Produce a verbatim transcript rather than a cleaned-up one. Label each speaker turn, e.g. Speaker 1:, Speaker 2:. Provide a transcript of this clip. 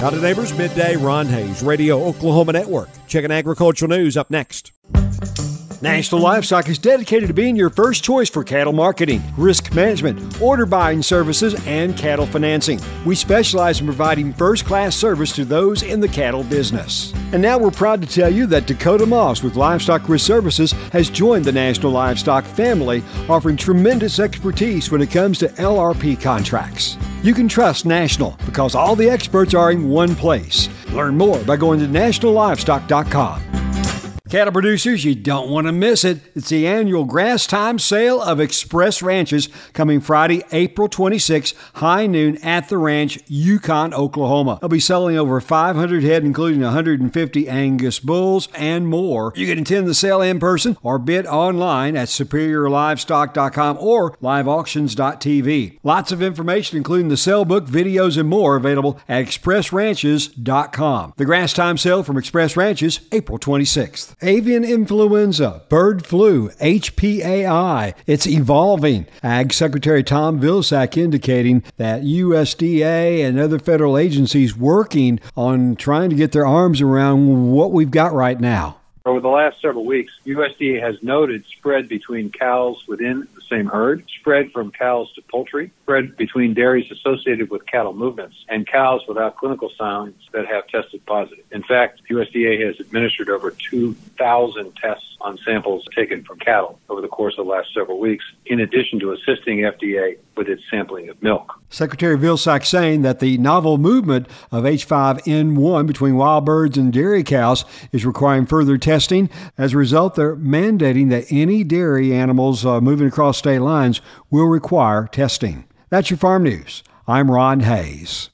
Speaker 1: Howdy neighbors, midday, Ron Hayes, Radio Oklahoma Network. Checking agricultural news up next. National Livestock is dedicated to being your first choice for cattle marketing, risk management, order buying services, and cattle financing. We specialize in providing first-class service to those in the cattle business. And now we're proud to tell you that Dakota Moss with Livestock Risk Services has joined the National Livestock family, offering tremendous expertise when it comes to L R P contracts. You can trust National because all the experts are in one place. Learn more by going to national livestock dot com. Cattle producers, you don't want to miss it. It's the annual Grass Time Sale of Express Ranches coming Friday, April twenty-sixth, high noon at the ranch, Yukon, Oklahoma. They'll be selling over five hundred head, including one hundred fifty Angus bulls and more. You can attend the sale in person or bid online at superior livestock dot com or live auctions dot t v. Lots of information, including the sale book, videos, and more available at express ranches dot com. The Grass Time Sale from Express Ranches, April twenty-sixth. Avian influenza, bird flu, H P A I. It's evolving. Ag Secretary Tom Vilsack indicating that U S D A and other federal agencies working on trying to get their arms around what we've got right now.
Speaker 2: Over the last several weeks, U S D A has noted spread between cows within the same herd, spread from cows to poultry, spread between dairies associated with cattle movements, and cows without clinical signs that have tested positive. In fact, U S D A has administered over two thousand tests on samples taken from cattle over the course of the last several weeks, in addition to assisting F D A with its sampling of milk.
Speaker 1: Secretary Vilsack saying that the novel movement of H five N one between wild birds and dairy cows is requiring further testing. As a result, they're mandating that any dairy animals uh, moving across state lines will require testing. That's your farm news. I'm Ron Hayes.